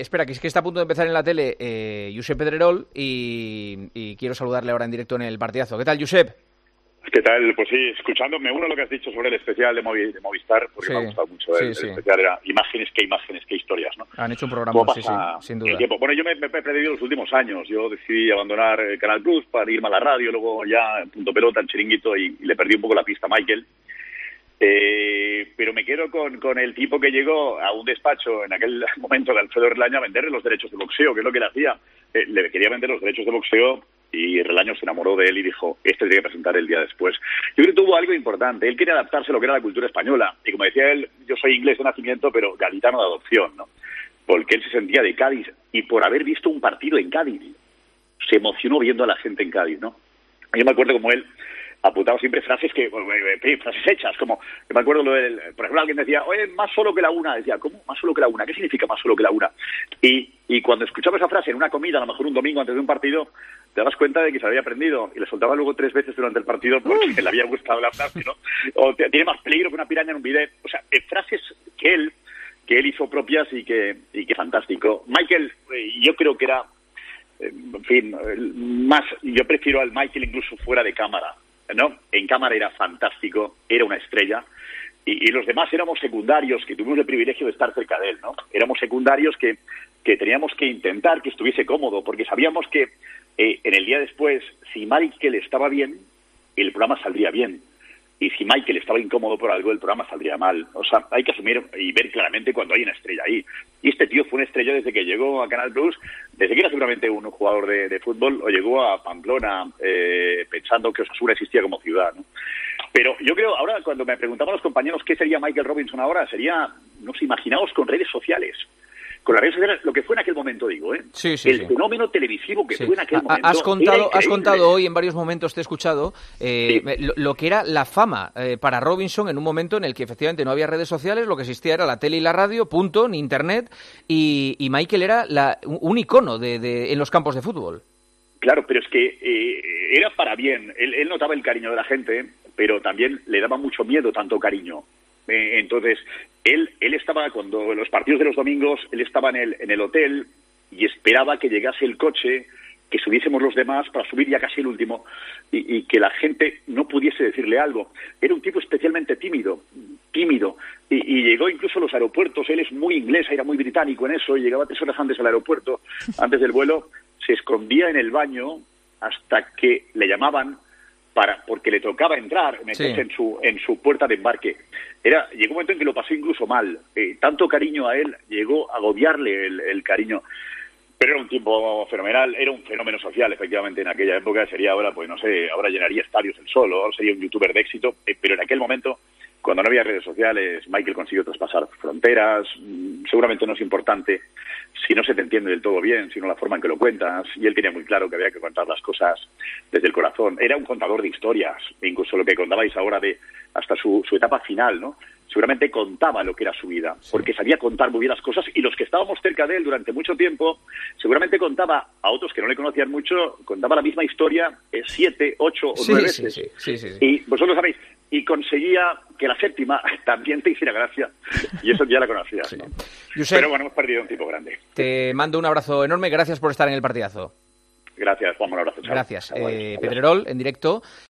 Espera, que es que está a punto de empezar en la tele Josep Pedrerol y quiero saludarle ahora en directo en el partidazo. ¿Qué tal, Josep? ¿Qué tal? Pues sí, escuchándome uno lo que has dicho sobre el especial de Movistar, porque me ha gustado mucho. El especial era imágenes, qué historias, ¿no? Han hecho un programa, sí, sin duda. Bueno, yo me he perdido los últimos años. Yo decidí abandonar el Canal Plus para irme a la radio, luego ya en Punto Pelota, en Chiringuito, y le perdí un poco la pista a Michael. Pero me quedo con el tipo que llegó a un despacho en aquel momento de Alfredo Relaño a venderle los derechos de boxeo, que es lo que le hacía. Le quería vender los derechos de boxeo y Relaño se enamoró de él y dijo, este tiene que presentar el día después. Yo creo que tuvo algo importante. Él quería adaptarse a lo que era la cultura española. Y como decía él, yo soy inglés de nacimiento, pero gaditano de adopción, ¿no? Porque él se sentía de Cádiz y por haber visto un partido en Cádiz se emocionó viendo a la gente en Cádiz, ¿no? Yo me acuerdo como él apuntaba siempre frases frases hechas, como, yo me acuerdo por ejemplo, alguien decía, oye, más solo que la una, decía, ¿cómo? ¿Más solo que la una? ¿Qué significa más solo que la una? Y cuando escuchaba esa frase en una comida, a lo mejor un domingo antes de un partido, te das cuenta de que se había aprendido, y le soltaba luego 3 veces durante el partido porque le había gustado la frase, ¿no? O tiene más peligro que una piraña en un bidet. O sea, frases que él hizo propias y que fantástico. Michael, yo creo que era, en fin, yo prefiero al Michael incluso fuera de cámara, ¿no? En cámara era fantástico, era una estrella, y los demás éramos secundarios, que tuvimos el privilegio de estar cerca de él, ¿no? Éramos secundarios que teníamos que intentar que estuviese cómodo, porque sabíamos que en el día después, si Michael estaba bien, el programa saldría bien. Y si Michael estaba incómodo por algo, el programa saldría mal. O sea, hay que asumir y ver claramente cuando hay una estrella ahí. Y este tío fue una estrella desde que llegó a Canal Plus, desde que era seguramente un jugador de fútbol, o llegó a Pamplona pensando que Osasuna existía como ciudad, ¿no? Pero yo creo, ahora cuando me preguntaban los compañeros qué sería Michael Robinson ahora, sería, no sé, imaginaos con redes sociales. Con las redes sociales, lo que fue en aquel momento, digo, ¿eh? Sí, fenómeno televisivo que fue en aquel momento. Has contado hoy en varios momentos, te he escuchado, lo que era la fama para Robinson en un momento en el que efectivamente no había redes sociales, lo que existía era la tele y la radio, punto, ni internet, y Michael era un icono en los campos de fútbol. Claro, pero es que era para bien. Él notaba el cariño de la gente, pero también le daba mucho miedo tanto cariño. Entonces, él estaba, cuando los partidos de los domingos, él estaba en el hotel y esperaba que llegase el coche, que subiésemos los demás para subir ya casi el último y que la gente no pudiese decirle algo. Era un tipo especialmente tímido y llegó incluso a los aeropuertos. Él es muy inglés, era muy británico en eso, y llegaba 3 horas antes al aeropuerto, antes del vuelo, se escondía en el baño hasta que le llamaban porque le tocaba entrar, meterse en su puerta de embarque. Llegó un momento en que lo pasó incluso mal. Tanto cariño a él, llegó a agobiarle el cariño. Pero era un tipo fenomenal, era un fenómeno social, efectivamente, en aquella época. Sería ahora, pues no sé, ahora llenaría estadios él solo, ahora sería un youtuber de éxito. Pero en aquel momento, cuando no había redes sociales, Michael consiguió traspasar fronteras. Seguramente no es importante si no se te entiende del todo bien, sino la forma en que lo cuentas. Y él tenía muy claro que había que contar las cosas desde el corazón. Era un contador de historias, incluso lo que contabais ahora hasta su etapa final, ¿no? Seguramente contaba lo que era su vida, porque sabía contar muy bien las cosas, y los que estábamos cerca de él durante mucho tiempo, seguramente contaba a otros que no le conocían mucho, contaba la misma historia 7, 8 o 9 veces. Sí. Y vosotros sabéis, y conseguía que la 7ª también te hiciera gracia, y eso ya la conocías, ¿no? Josep, pero bueno, hemos perdido un tipo grande. Te mando un abrazo enorme, gracias por estar en el partidazo. Gracias, Juan, un abrazo. Chao. Gracias. Pedrerol, en directo.